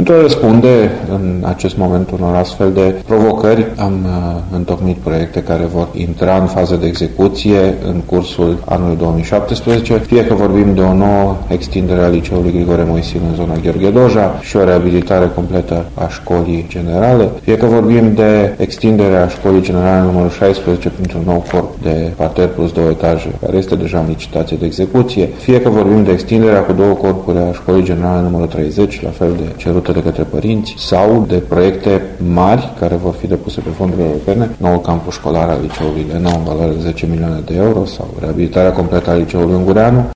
Pentru a răspunde în acest moment unor astfel de provocări, am întocmit proiecte care vor intra în fază de execuție în cursul anului 2017, fie că vorbim de o nouă extindere a liceului Grigore Moisil în zona Gheorghe Doja și o reabilitare completă a școlii generale, fie că vorbim de extinderea școlii generale numărul 16 printr-un nou corp de parter plus 2 etaje, care este deja în licitație de execuție, fie că vorbim de extinderea cu 2 corpuri a școlii generale numărul 30, la fel de cerută de către părinți, sau de proiecte mari care vor fi depuse pe fonduri europene, noul campus școlar al liceului Lena în valoare de 10 milioane de euro sau reabilitarea completă a liceului Ungureanu.